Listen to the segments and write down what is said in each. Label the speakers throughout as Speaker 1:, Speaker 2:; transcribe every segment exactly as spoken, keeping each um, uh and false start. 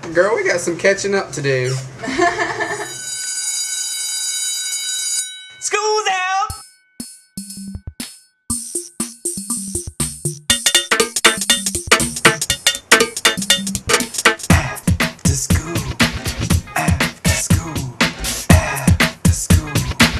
Speaker 1: Girl, we got some catching up to do.
Speaker 2: School's out!
Speaker 1: After school. After school. After school.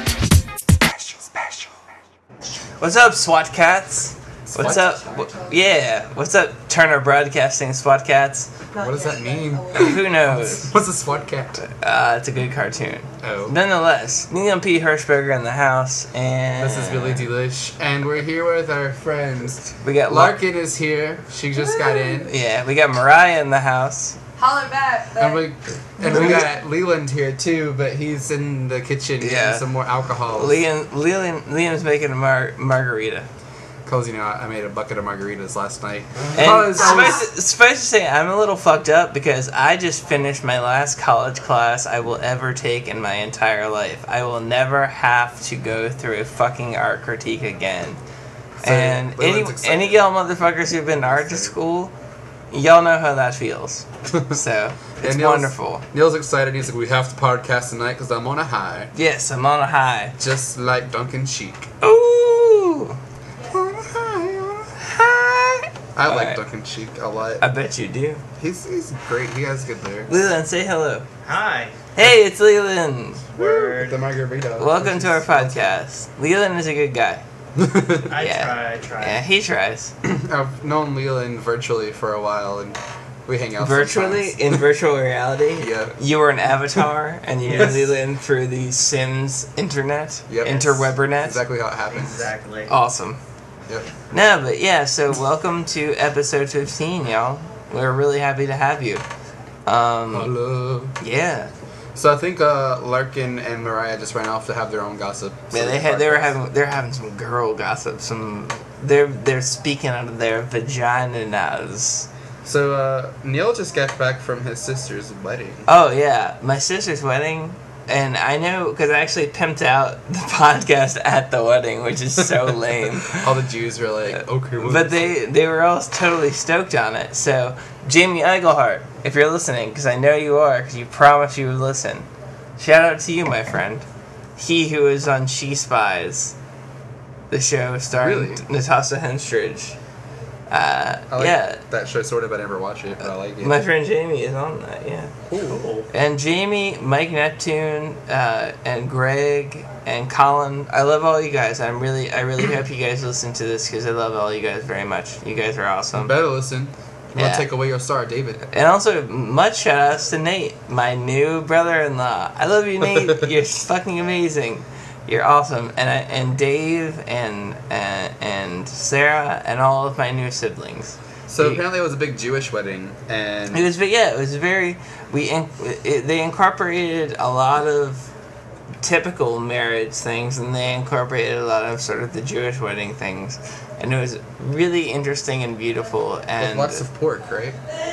Speaker 1: Special, special.
Speaker 2: What's up, SWAT cats? What's
Speaker 1: SWAT?
Speaker 2: up? wh- Yeah, what's up, Turner Broadcasting SWAT cats?
Speaker 1: What does that mean?
Speaker 2: Who knows?
Speaker 1: What's a SWAT cat?
Speaker 2: Uh, it's a good cartoon.
Speaker 1: Oh.
Speaker 2: Nonetheless, Liam P. Hirschberger in the house, and
Speaker 1: This is Billy Delish, and we're here with our friends.
Speaker 2: we got Lark.
Speaker 1: Larkin is here. She just got in.
Speaker 2: Yeah, we got Mariah in the house.
Speaker 3: Holler back.
Speaker 1: And we, and we got Leland here too, but he's in the kitchen
Speaker 2: Yeah.
Speaker 1: getting some more alcohol.
Speaker 2: Liam, Liam, Liam's making a mar- margarita.
Speaker 1: Because, you know, I I made a bucket of margaritas last night.
Speaker 2: And
Speaker 1: Because I was-
Speaker 2: supposed to, supposed to say, I'm a little fucked up because I just finished my last college class I will ever take in my entire life. I will never have to go through a fucking art critique again.
Speaker 1: So,
Speaker 2: and any
Speaker 1: Leland's excited.
Speaker 2: any y'all motherfuckers who've been to art school, y'all know how that feels. So, it's
Speaker 1: And Neil's-
Speaker 2: wonderful.
Speaker 1: Neil's excited. He's like, we have to podcast tonight because I'm on a high.
Speaker 2: Yes, I'm on a high.
Speaker 1: Just like Duncan Sheik.
Speaker 2: Ooh!
Speaker 1: On a high, on a
Speaker 2: Hi!
Speaker 1: I like
Speaker 2: Alright.
Speaker 1: Duncan Sheik a lot.
Speaker 2: I bet you do.
Speaker 1: He's he's great. He has good lyrics.
Speaker 2: Leland, say hello.
Speaker 4: Hi.
Speaker 2: Hey, it's Leland.
Speaker 4: Word.
Speaker 1: The margarita.
Speaker 2: Welcome to our podcast. Leland is a good guy.
Speaker 4: I
Speaker 2: Yeah.
Speaker 4: try, I try.
Speaker 2: Yeah, he tries.
Speaker 1: I've known Leland virtually for a while, and we hang out
Speaker 2: Virtually,
Speaker 1: sometimes.
Speaker 2: in virtual reality,
Speaker 1: Yeah.
Speaker 2: you were an avatar, and you
Speaker 4: Yes.
Speaker 2: knew Leland through the Sims internet,
Speaker 1: Yep.
Speaker 2: interwebernet.
Speaker 1: Exactly how it happens.
Speaker 4: Exactly.
Speaker 2: Awesome.
Speaker 1: Yep.
Speaker 2: No, but yeah, so welcome to episode fifteen, y'all. We're really happy to have you. Um,
Speaker 1: Hello.
Speaker 2: yeah.
Speaker 1: So I think uh, Larkin and Mariah just ran off to have their own gossip.
Speaker 2: Yeah, they had they were having they're having some girl gossip. Some they're they're speaking out of their vaginas.
Speaker 1: So uh, Neil just got back from his sister's wedding.
Speaker 2: Oh yeah, my sister's wedding, and I know because I actually pimped out the podcast at the wedding, which is so lame.
Speaker 1: All the Jews were like, okay, well,
Speaker 2: But they they were all totally stoked on it. So Jamie Eigelhart, if you're listening, because I know you are, because you promised you would listen. Shout out to you, my friend. He who is on She Spies, the show starring
Speaker 1: Really?
Speaker 2: Natasha Henstridge. Uh,
Speaker 1: I like
Speaker 2: yeah,
Speaker 1: that show sort of. I never watched it, but I like it.
Speaker 2: my friend Jamie is on that. Yeah.
Speaker 4: Cool.
Speaker 2: And Jamie, Mike Neptune, uh, and Greg, and Colin. I love all you guys. I'm really, I really hope you guys listen to this because I love all you guys very much. You guys are awesome.
Speaker 1: Better listen. You
Speaker 2: Yeah.
Speaker 1: want to take away your star, David.
Speaker 2: And also, much shout outs to Nate, my new brother-in-law. I love you, Nate. You're fucking amazing. You're awesome. And I, and Dave and, and and Sarah and all of my new siblings.
Speaker 1: So
Speaker 2: You-
Speaker 1: apparently it was a big Jewish wedding, and
Speaker 2: It was, ve- yeah, it was very. We in, it, they incorporated a lot of typical marriage things, and they incorporated a lot of sort of the Jewish wedding things, and it was really interesting and beautiful.
Speaker 1: with
Speaker 2: And
Speaker 1: lots of pork, right?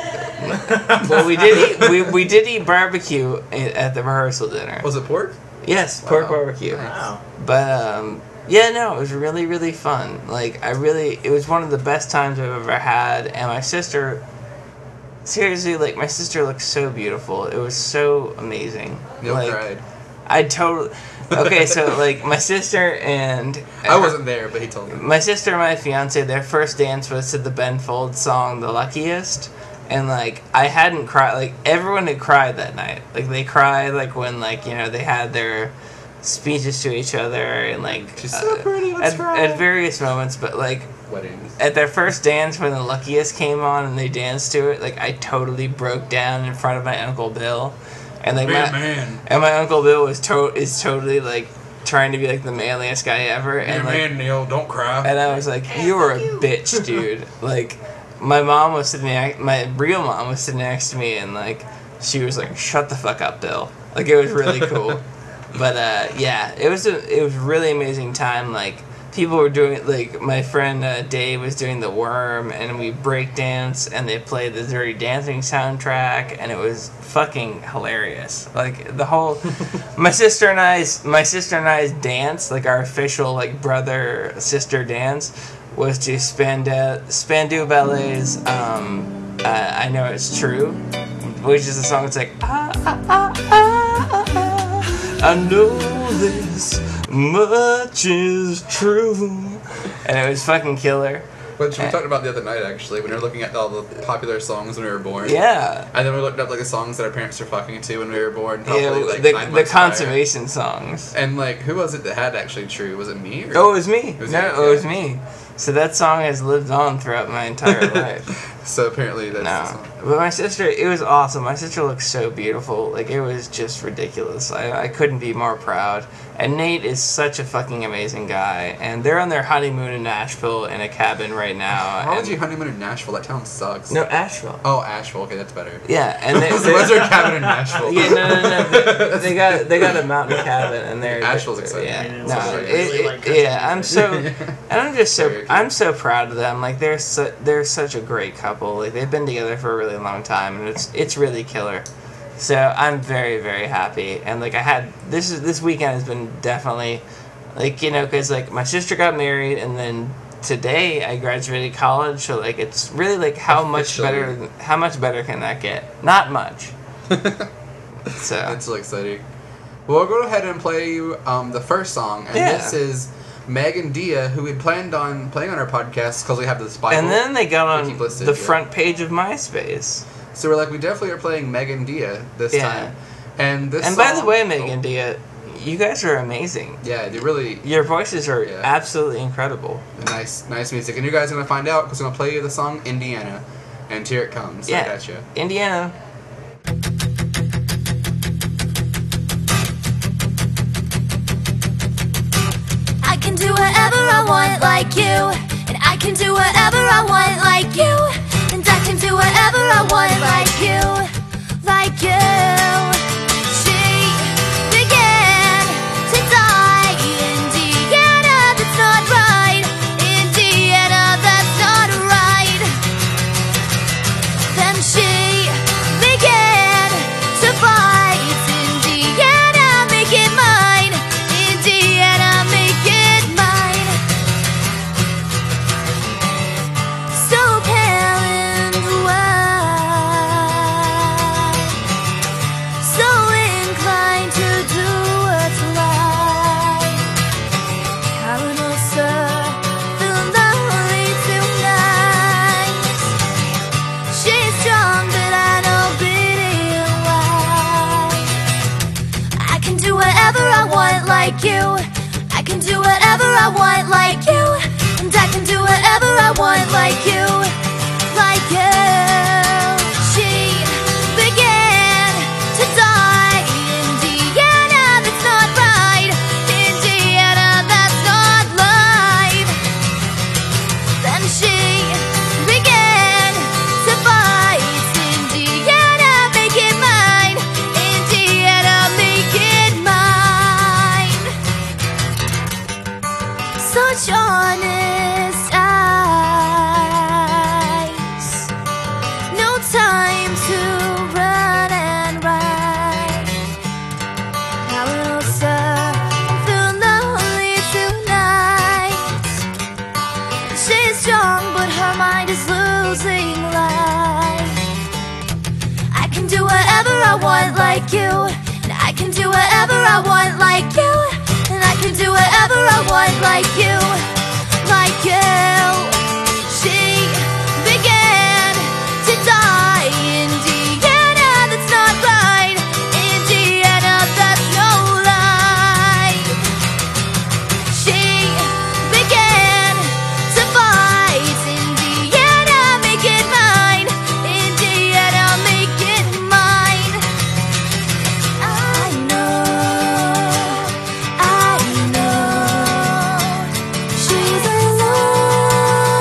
Speaker 2: well, we did eat we, we did eat barbecue i- at the rehearsal dinner.
Speaker 1: Was it pork?
Speaker 2: Yes, pork
Speaker 1: Wow.
Speaker 2: barbecue.
Speaker 4: Wow.
Speaker 2: But um, yeah, no, it was really really fun. Like I really, it was one of the best times I've ever had. And my sister, seriously, like my sister looked so beautiful. It was so amazing.
Speaker 1: Neil
Speaker 2: like,
Speaker 1: cried.
Speaker 2: I totally. Okay, so like my sister and
Speaker 1: I wasn't there, but he told me.
Speaker 2: my sister and my fiance, their first dance was to the Ben Folds song "The Luckiest," and like I hadn't cried. Like everyone had cried that night. Like they cried like when like you know they had their speeches to each other and like
Speaker 1: She's so
Speaker 2: uh,
Speaker 1: pretty, let's
Speaker 2: at,
Speaker 1: cry.
Speaker 2: at various moments. But like
Speaker 1: Weddings.
Speaker 2: at their first dance when "The Luckiest" came on and they danced to it, like I totally broke down in front of my Uncle Bill, and like my
Speaker 1: man.
Speaker 2: and my Uncle Bill was to- is totally like trying to be like the manliest guy ever, and like.
Speaker 1: Neil, don't cry.
Speaker 2: And I was like, "You were a bitch, dude." Like, my mom was sitting, next, my real mom was sitting next to me, and like, she was like, "Shut the fuck up, Bill." Like, it was really cool. But uh, yeah, it was a, it was a really amazing time. Like, people were doing like my friend uh, Dave was doing the Worm, and we break dance, and they played the Dirty Dancing soundtrack, and it was fucking hilarious. Like the whole, my sister and I's my sister and I's dance, like our official like brother sister dance, was to Spandau Spandau Ballet's um, uh, I Know It's True. which is a song that's like, ah, ah, ah, ah, ah, I know this much is true. And it was fucking killer.
Speaker 1: Which we talked about the other night, actually, when we were looking at all the popular songs when we were born.
Speaker 2: Yeah.
Speaker 1: And then we looked up like the songs that our parents were fucking to when we were born. Probably,
Speaker 2: Yeah,
Speaker 1: like,
Speaker 2: the,
Speaker 1: nine
Speaker 2: the
Speaker 1: months prior.
Speaker 2: consummation songs.
Speaker 1: And like, who was it that had actually True? Was it me? Or?
Speaker 2: Oh, it was me.
Speaker 1: It was
Speaker 2: no,
Speaker 1: you,
Speaker 2: it was
Speaker 1: yeah.
Speaker 2: me. So that song has lived on throughout my entire life.
Speaker 1: So apparently that's
Speaker 2: No, but my sister, it was awesome. My sister looked so beautiful. Like, it was just ridiculous. I, I couldn't be more proud. And Nate is such a fucking amazing guy. And they're on their honeymoon in Nashville in a cabin right now.
Speaker 1: Why would
Speaker 2: and-
Speaker 1: you honeymoon in Nashville? That town sucks.
Speaker 2: No, Asheville.
Speaker 1: Oh, Asheville. Okay, that's better.
Speaker 2: Yeah, and they,
Speaker 1: So what's their cabin in Nashville?
Speaker 2: Yeah, no, no, no. They, they got they got a mountain cabin, and they're
Speaker 1: Asheville's exciting.
Speaker 2: Yeah,
Speaker 3: Yeah,
Speaker 2: no,
Speaker 1: it's
Speaker 2: it,
Speaker 3: really
Speaker 2: it-
Speaker 3: like country
Speaker 2: yeah. I'm
Speaker 3: music.
Speaker 2: so, and I'm just so
Speaker 1: Very cute.
Speaker 2: I'm so proud of them. Like they're su- they're such a great couple. Like they've been together for a really long time, and it's it's really killer. So I'm very very happy, and like I had this is this weekend has been definitely, like you know, because like my sister got married, and then today I graduated college. So like it's really like how much
Speaker 1: Officially.
Speaker 2: better how much better can that get? Not much. So
Speaker 1: That's so exciting. Well, we'll go ahead and play you um, the first song, and
Speaker 2: Yeah.
Speaker 1: this is Megan Dia, who we planned on playing on our podcast because we have this Bible.
Speaker 2: and then they got
Speaker 1: We
Speaker 2: on
Speaker 1: keep listed,
Speaker 2: the
Speaker 1: yeah.
Speaker 2: front page of MySpace.
Speaker 1: So we're like, we definitely are playing Megan Dia this
Speaker 2: Yeah.
Speaker 1: time. And this
Speaker 2: And by the
Speaker 1: song-
Speaker 2: way, Megan Dia, you guys are amazing.
Speaker 1: Yeah, they really
Speaker 2: Your voices are
Speaker 1: Yeah.
Speaker 2: absolutely incredible.
Speaker 1: nice, nice music. And you guys are gonna find out because I'm gonna play you the song Indiana, and here it comes.
Speaker 2: Yeah.
Speaker 1: I got you.
Speaker 2: Indiana.
Speaker 4: I can do whatever I want like you, and I can do whatever I want like you, and I can do whatever I want like you, like you. She began to die, Indiana, that's not right, Indiana, that's not right. Then she began to fight, Indiana, make it mine, Indiana, make it mine. So pale and white, so inclined to do what's right. Colonel Sir, feeling lonely tonight. She's strong, but I know beating wise. I can do whatever I want like you. I can do whatever I want like you. And I can do whatever I want like you. Like you. She began to die. Indiana, that's not right. Indiana, that's not life. Then she began to fight. Indiana, make it mine. Indiana, make it mine. Such honest eyes. No time to run and ride. Now we'll serve and feel lonely tonight. She's strong, but her mind is losing life. I can do whatever I want like you, and I can do whatever I want like you, and I can do whatever I want like you, like you. She began to die, Indiana, that's not right, Indiana, that's no life. She began to fight, Indiana, make it mine, Indiana, make it mine. I know, I know, she's alone.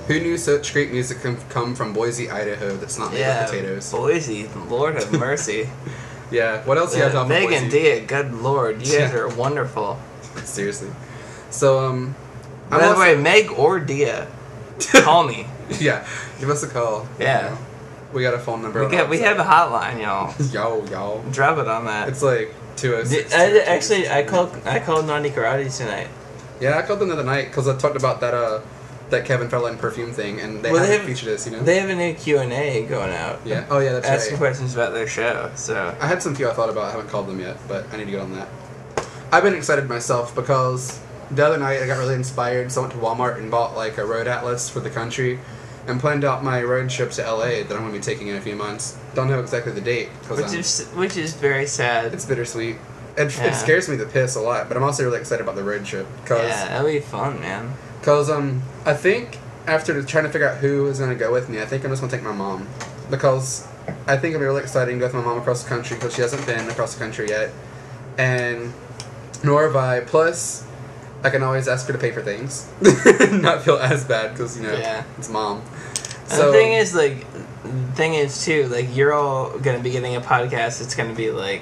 Speaker 1: Who knew such great music can come from Boise, Idaho? That's not made
Speaker 2: Yeah,
Speaker 1: with potatoes.
Speaker 2: Boise, Lord have mercy.
Speaker 1: Yeah. What else do you
Speaker 2: Uh,
Speaker 1: have to offer
Speaker 2: Meg
Speaker 1: Boise?
Speaker 2: and Dia, good lord, you guys
Speaker 1: Yeah.
Speaker 2: are wonderful.
Speaker 1: Seriously. So um.
Speaker 2: By
Speaker 1: I'm
Speaker 2: the
Speaker 1: also-
Speaker 2: way, Meg or Dia, call me.
Speaker 1: Yeah. Give us a call.
Speaker 2: Yeah.
Speaker 1: You know. We got a phone number.
Speaker 2: We
Speaker 1: on
Speaker 2: got
Speaker 1: our
Speaker 2: we
Speaker 1: website.
Speaker 2: have a hotline, y'all.
Speaker 1: Yo, y'all.
Speaker 2: Drop it on that.
Speaker 1: It's like two oh
Speaker 2: Di-
Speaker 1: six.
Speaker 2: I, actually, I called I called Naughty Karate tonight.
Speaker 1: Yeah, I called them the other night because I talked about that uh that Kevin Federline perfume thing, and they
Speaker 2: Well, they
Speaker 1: haven't
Speaker 2: have-
Speaker 1: featured us, you know.
Speaker 2: They have a new Q and A going out.
Speaker 1: Yeah. Oh yeah, that's
Speaker 2: Asking
Speaker 1: right.
Speaker 2: questions about their show. So
Speaker 1: I had some few I thought about. I haven't called them yet, but I need to get on that. I've been excited myself because the other night I got really inspired, so I went to Walmart and bought like a road atlas for the country, and planned out my road trip to L A that I'm going to be taking in a few months. Don't know exactly the date because
Speaker 2: which is which is very sad.
Speaker 1: it's bittersweet. It,
Speaker 2: Yeah.
Speaker 1: it scares me to piss a lot, but I'm also really excited about the road trip because
Speaker 2: Yeah, that'll be fun, man.
Speaker 1: Cause um, I think after trying to figure out who is gonna go with me, I think I'm just gonna take my mom, because I think it'll be really exciting to go with my mom across the country because she hasn't been across the country yet, and nor have I. Plus, I can always ask her to pay for things, not feel as bad because you know
Speaker 2: Yeah.
Speaker 1: it's mom.
Speaker 2: And the thing is, like, the thing is too, like, you're all gonna be getting a podcast. It's gonna be like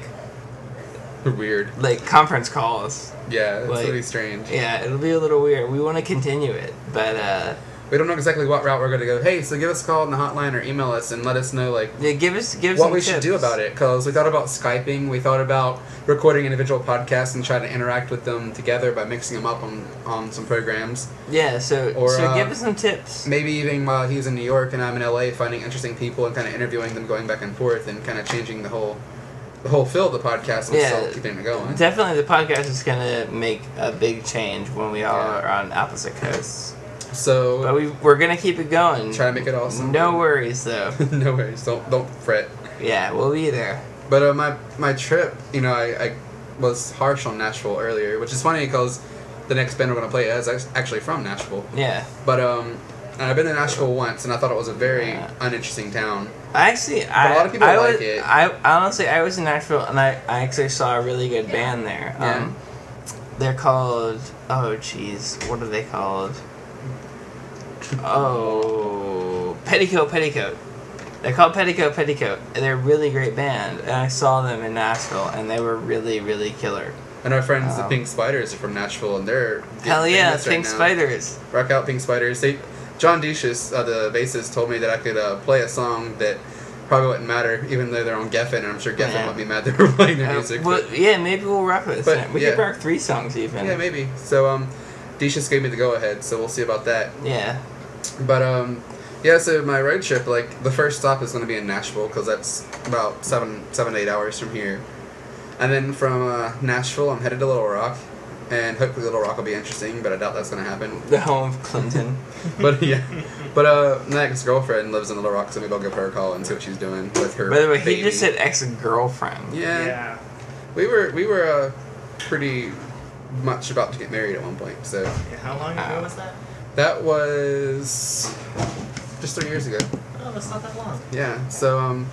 Speaker 1: weird.
Speaker 2: like conference calls.
Speaker 1: Yeah, it's
Speaker 2: Like-
Speaker 1: really strange.
Speaker 2: Yeah, it'll be a little weird. We want to continue it, but uh,
Speaker 1: We don't know exactly what route we're gonna go. Hey, so give us a call on the hotline or email us and let us know like
Speaker 2: yeah, give us give us
Speaker 1: what
Speaker 2: some
Speaker 1: we should do
Speaker 2: tips.
Speaker 1: about it, because we thought about Skyping, we thought about recording individual podcasts and trying to interact with them together by mixing them up on, on some programs.
Speaker 2: Yeah, so
Speaker 1: Or,
Speaker 2: so
Speaker 1: uh,
Speaker 2: give us some tips.
Speaker 1: Maybe even while he's in New York and I'm in L A, finding interesting people and kind of interviewing them, going back and forth, and kind of changing the whole the whole feel of the podcast and
Speaker 2: Yeah.
Speaker 1: still keeping it going.
Speaker 2: Definitely, the podcast is gonna make a big change when we all
Speaker 1: Yeah.
Speaker 2: are on opposite coasts. But
Speaker 1: So
Speaker 2: we we're gonna keep it going.
Speaker 1: try to make it awesome.
Speaker 2: No worries though.
Speaker 1: No worries, don't don't fret.
Speaker 2: Yeah, we'll be there.
Speaker 1: But uh, my my trip, you know, I, I was harsh on Nashville earlier, which is funny because the next band we're gonna play is act- actually from Nashville.
Speaker 2: Yeah.
Speaker 1: But um, and I've been to Nashville once, and I thought it was a very
Speaker 2: Yeah.
Speaker 1: uninteresting town.
Speaker 2: I actually, I,
Speaker 1: a lot of people
Speaker 2: I
Speaker 1: like
Speaker 2: was,
Speaker 1: it.
Speaker 2: I honestly, I was in Nashville, and I, I actually saw a really good band there.
Speaker 1: Yeah.
Speaker 2: Um, they're called, oh jeez, what are they called? Oh, Petticoat Petticoat. They're called Petticoat Petticoat. And they're a really great band, and I saw them in Nashville, and they were really, really killer.
Speaker 1: And our friends, the
Speaker 2: Um,
Speaker 1: Pink Spiders, are from Nashville, and they're
Speaker 2: Hell
Speaker 1: getting
Speaker 2: yeah,
Speaker 1: famous right
Speaker 2: Pink
Speaker 1: now.
Speaker 2: Spiders.
Speaker 1: Rock out, Pink Spiders. They, John Deschus, uh, the bassist, told me that I could uh, play a song that probably wouldn't matter, even though they're on Geffen, and I'm sure Geffen
Speaker 2: Yeah.
Speaker 1: wouldn't be mad they were playing their
Speaker 2: Uh,
Speaker 1: music.
Speaker 2: well,
Speaker 1: but-
Speaker 2: yeah, maybe we'll rock with
Speaker 1: but,
Speaker 2: this. We
Speaker 1: yeah.
Speaker 2: could rock three songs even.
Speaker 1: yeah, maybe. So um, Deschus gave me the go ahead, so we'll see about that.
Speaker 2: Yeah.
Speaker 1: But um, yeah. So my road trip, like the first stop is going to be in Nashville because that's about seven, seven, eight hours from here, and then from uh, Nashville, I'm headed to Little Rock, and hopefully Little Rock will be interesting, but I doubt that's going to happen.
Speaker 2: The home of Clinton.
Speaker 1: But yeah, but uh, my ex girlfriend lives in Little Rock, so maybe I'll give her a call and see what she's doing with her.
Speaker 2: By the way, he
Speaker 1: baby.
Speaker 2: just said ex-girlfriend.
Speaker 1: Yeah,
Speaker 3: Yeah.
Speaker 1: we were we were uh, pretty much about to get married at one point, so
Speaker 3: Yeah, How long ago
Speaker 2: Uh,
Speaker 3: was that?
Speaker 1: that was just three years ago.
Speaker 3: Oh, that's not that long.
Speaker 1: Yeah, so um,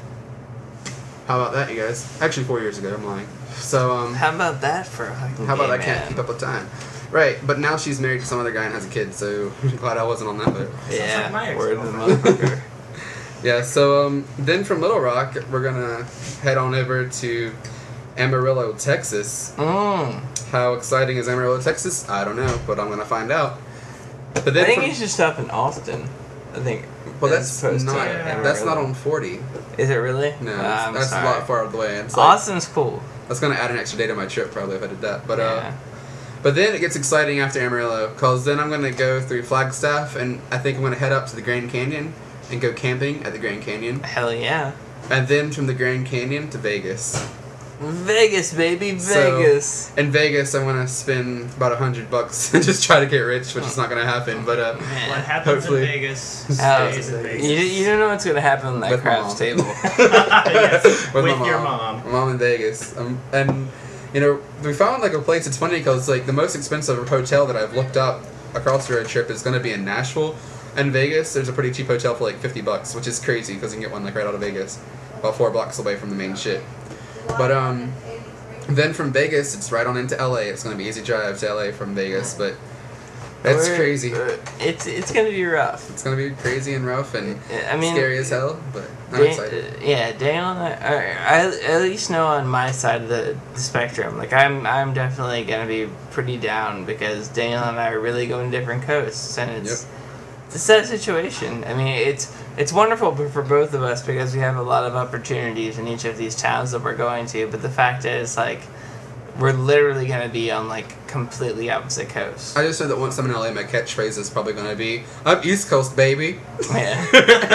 Speaker 1: how about that, you guys? Actually, four years ago. I'm lying. So um,
Speaker 2: How about that for a fucking
Speaker 1: how about
Speaker 2: gay
Speaker 1: I can't
Speaker 2: man?
Speaker 1: keep up with time? Right, but now she's married to some other guy and has a kid, so I'm glad I wasn't on that boat.
Speaker 2: Yeah,
Speaker 3: Sounds like my
Speaker 2: word of the
Speaker 3: ex-girlfriend.
Speaker 2: motherfucker.
Speaker 1: Yeah, so um, then from Little Rock, we're gonna head on over to Amarillo, Texas.
Speaker 2: Mm.
Speaker 1: How exciting is Amarillo, Texas? I don't know, but I'm gonna find out. But
Speaker 2: I
Speaker 1: then
Speaker 2: think
Speaker 1: from-
Speaker 2: you should stop in Austin. I think.
Speaker 1: well,
Speaker 2: as
Speaker 1: that's
Speaker 2: opposed to
Speaker 1: not
Speaker 3: Yeah.
Speaker 1: that's not
Speaker 2: Amarillo.
Speaker 1: on forty.
Speaker 2: Is it really?
Speaker 1: No,
Speaker 2: Ah, I'm
Speaker 1: that's
Speaker 2: sorry.
Speaker 1: a lot farther away. It's like,
Speaker 2: Austin's cool.
Speaker 1: that's gonna add an extra day to my trip probably if I did that. But
Speaker 2: yeah.
Speaker 1: uh, but then it gets exciting after Amarillo, cause then I'm gonna go through Flagstaff, and I think I'm gonna head up to the Grand Canyon and go camping at the Grand Canyon,
Speaker 2: Hell yeah.
Speaker 1: and then from the Grand Canyon to Vegas.
Speaker 2: Vegas, baby,
Speaker 1: So-
Speaker 2: Vegas.
Speaker 1: In Vegas, I'm gonna spend about a hundred bucks and just try to get rich, which is not gonna happen. But uh,
Speaker 3: What
Speaker 2: Man.
Speaker 3: happens
Speaker 1: Hopefully.
Speaker 3: in Vegas
Speaker 2: Oh,
Speaker 3: stays in
Speaker 2: you,
Speaker 3: Vegas.
Speaker 2: you don't know what's gonna happen on that
Speaker 1: With my
Speaker 2: craps
Speaker 1: mom.
Speaker 2: table.
Speaker 3: Yes,
Speaker 1: with,
Speaker 3: with
Speaker 1: my
Speaker 3: your
Speaker 1: mom.
Speaker 3: mom.
Speaker 1: My mom in Vegas, um, and you know we found like a place. It's funny because like the most expensive hotel that I've looked up across the road trip is gonna be in Nashville. And Vegas, there's a pretty cheap hotel for like fifty bucks, which is crazy because you can get one like right out of Vegas, about four blocks away from the main shit. But um, then from Vegas, it's right on into L A. It's gonna be easy drive to L A from Vegas, but It's
Speaker 2: We're-
Speaker 1: crazy.
Speaker 2: It's it's gonna be rough.
Speaker 1: It's gonna be crazy and rough and
Speaker 2: I mean,
Speaker 1: scary as hell, but I'm
Speaker 2: Dan-
Speaker 1: excited.
Speaker 2: yeah, Daniel and I, I, I at least know on my side of the, the spectrum. Like I'm, I'm definitely gonna be pretty down because Daniel and I are really going different coasts, and it's
Speaker 1: Yep.
Speaker 2: it's a sad situation. I mean, it's it's wonderful for for both of us because we have a lot of opportunities in each of these towns that we're going to. But the fact is, like, we're literally gonna be on like completely opposite coasts.
Speaker 1: I just know that once I'm in L A, my catchphrase is probably gonna be, "I'm East Coast, baby."
Speaker 2: Yeah.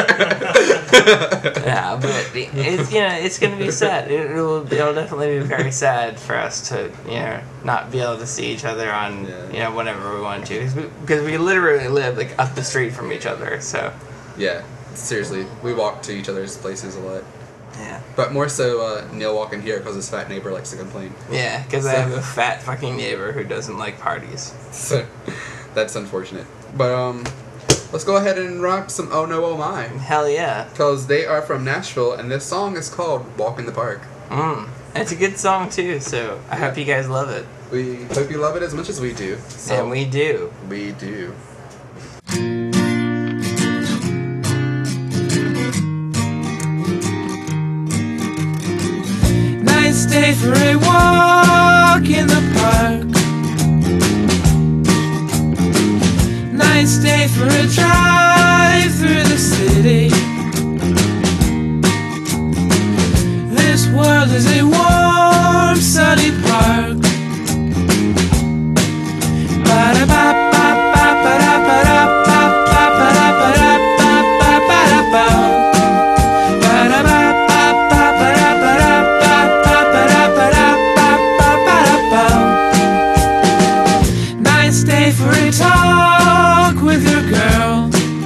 Speaker 2: Yeah, but it's, you know, it's gonna be sad. It, it'll it'll definitely be very sad for us to, you know, not be able to see each other on,
Speaker 1: Yeah.
Speaker 2: you know, whenever we want to, because we, because we literally live like up the street from each other. So
Speaker 1: Yeah, seriously, we walk to each other's places a lot.
Speaker 2: yeah,
Speaker 1: But more so, uh, Neil walking here because his fat neighbor likes to complain.
Speaker 2: yeah, because I have a fat fucking neighbor who doesn't like parties.
Speaker 1: So that's unfortunate. But um, let's go ahead and rock some Oh No Oh My.
Speaker 2: Hell yeah.
Speaker 1: Because they are from Nashville, and this song is called Walk in the Park.
Speaker 2: Mm. It's a good song too, so I hope you guys love it.
Speaker 1: We hope you love it as much as we do. So
Speaker 2: And we do.
Speaker 1: we do.
Speaker 5: Nice day for a walk in the park. Nice day for a drive through the city. This world is a warm, sunny park. Nice day for a talk with your girl.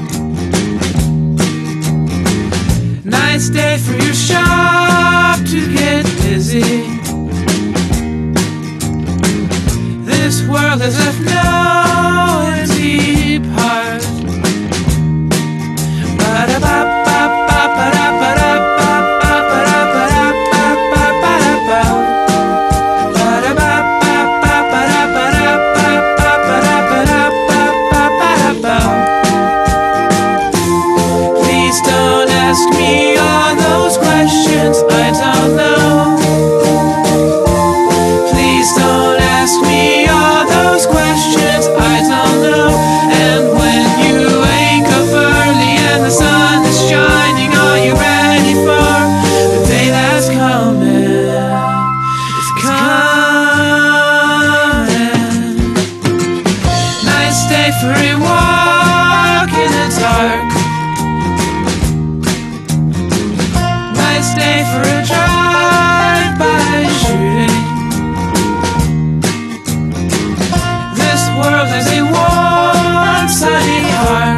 Speaker 5: Nice day for your shop to get busy. This world has left no empty part. Please don't ask me all those questions I don't know. Please don't ask me all those questions I don't know. And when you wake up early and the sun is shining, are you ready for the day that's coming? It's coming. Nice day for a walk in the dark. Nice day for a drive-by shooting. This world is a warm, sunny heart.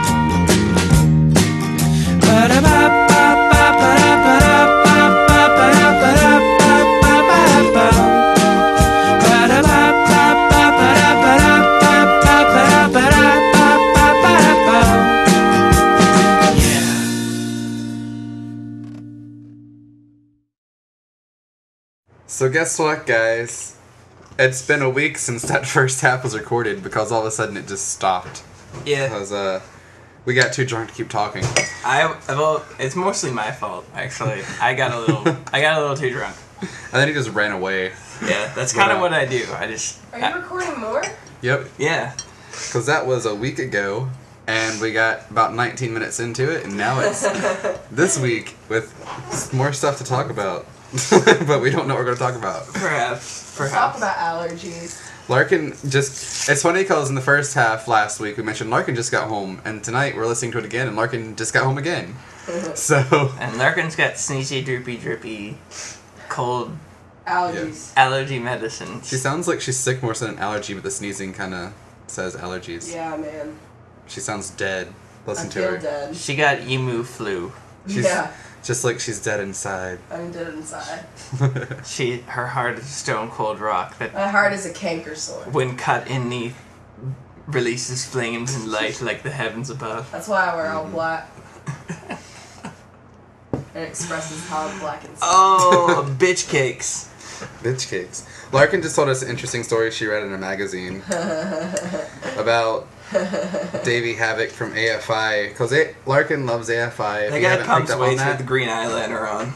Speaker 1: So guess what, guys? It's been a week since that first half was recorded because all of a sudden it just stopped.
Speaker 2: Yeah.
Speaker 1: Because uh, we got too drunk to keep talking.
Speaker 2: I well, it's mostly my fault actually. I got a little, I got a little too drunk.
Speaker 1: And then he just ran away.
Speaker 2: Yeah, that's kind of what I do. I just,
Speaker 6: Are you recording more?
Speaker 1: Yep.
Speaker 2: yeah.
Speaker 1: Because that was a week ago, and we got about nineteen minutes into it, and now it's this week with more stuff to talk about. But we don't know what we're going to talk about.
Speaker 2: Perhaps,
Speaker 6: Let's talk
Speaker 2: perhaps.
Speaker 6: about allergies.
Speaker 1: Larkin just... It's funny because in the first half last week we mentioned Larkin just got home, and tonight we're listening to it again, and Larkin just got home again. So...
Speaker 2: And Larkin's got sneezy, droopy, drippy, cold
Speaker 6: Allergies.
Speaker 2: allergy medicine.
Speaker 1: She sounds like she's sick more than an allergy, but the sneezing kind of says allergies.
Speaker 6: Yeah, man.
Speaker 1: She sounds dead. Listen
Speaker 6: I
Speaker 1: to
Speaker 6: feel
Speaker 1: her.
Speaker 6: dead.
Speaker 2: She got emu flu.
Speaker 1: She's
Speaker 6: Yeah,
Speaker 1: just like she's dead inside.
Speaker 6: I'm dead inside.
Speaker 2: She, her heart is a stone cold rock that,
Speaker 6: My heart is a canker sore.
Speaker 2: when cut in the, releases flames and light like the heavens above.
Speaker 6: That's why I wear all
Speaker 1: Mm-hmm.
Speaker 6: black. It expresses how I'm black inside.
Speaker 2: Oh, bitch cakes.
Speaker 1: Bitch cakes. Larkin just told us an interesting story she read in a magazine about Davey Havoc from A F I. Because Larkin loves A F I. If
Speaker 2: That
Speaker 1: you
Speaker 2: guy
Speaker 1: haven't
Speaker 2: pumps
Speaker 1: picked up on
Speaker 2: weights with
Speaker 1: that.
Speaker 2: the green eyeliner on.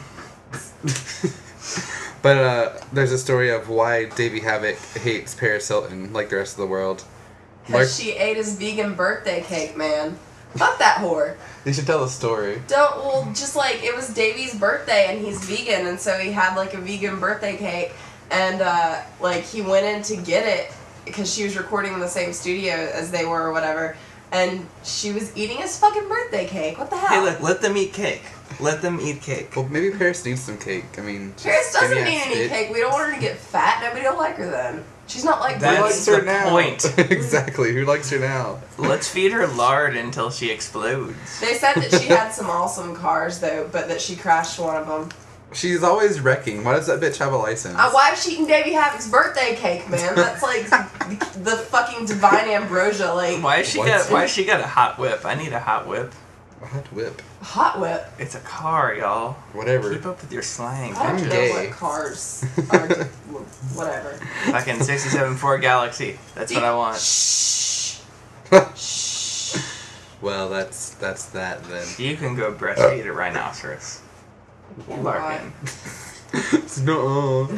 Speaker 1: But uh, there's a story of why Davey Havoc hates Paris Hilton like the rest of the world. Lark-
Speaker 6: Because she ate his vegan birthday cake, man. Fuck that whore.
Speaker 1: you should tell the story.
Speaker 6: Don't, well, just like, it was Davey's birthday and he's vegan, and so he had like a vegan birthday cake, and uh, like he went in to get it because she was recording in the same studio as they were or whatever, and she was eating his fucking birthday cake. What the hell?
Speaker 2: Hey, look, let them eat cake. Let them eat cake.
Speaker 1: Well, maybe Paris needs some cake. I mean, she's
Speaker 6: Paris doesn't
Speaker 1: skinny
Speaker 6: need
Speaker 1: ass
Speaker 6: any
Speaker 1: bitch.
Speaker 6: cake. We don't want her to get fat. Nobody will like her then. She's not like
Speaker 2: That's
Speaker 1: Who
Speaker 6: Britney.
Speaker 1: likes her
Speaker 2: the
Speaker 1: now?
Speaker 2: point.
Speaker 1: Exactly. Who likes her now?
Speaker 2: Let's feed her lard until she explodes.
Speaker 6: They said that she had some awesome cars though, but that she crashed one of them.
Speaker 1: She's always wrecking. Why does that bitch have a license?
Speaker 6: Uh, why is she eating Davey Havoc's birthday cake, man? That's like the fucking divine ambrosia, like
Speaker 2: Why is she
Speaker 1: What?
Speaker 2: got? Why is she got a hot whip? I need a hot whip.
Speaker 1: A hot whip.
Speaker 6: Hot Whip.
Speaker 2: It's a car, y'all.
Speaker 1: Whatever.
Speaker 2: Keep up with your slang.
Speaker 6: I don't
Speaker 1: I'm
Speaker 6: know
Speaker 1: gay.
Speaker 6: what cars are. Whatever.
Speaker 2: Fucking sixty-seven Ford Galaxy. That's what I want.
Speaker 6: Shh. Shh.
Speaker 1: Well, that's that's that then.
Speaker 2: You can go breastfeed a rhinoceros. Larkin.
Speaker 1: No.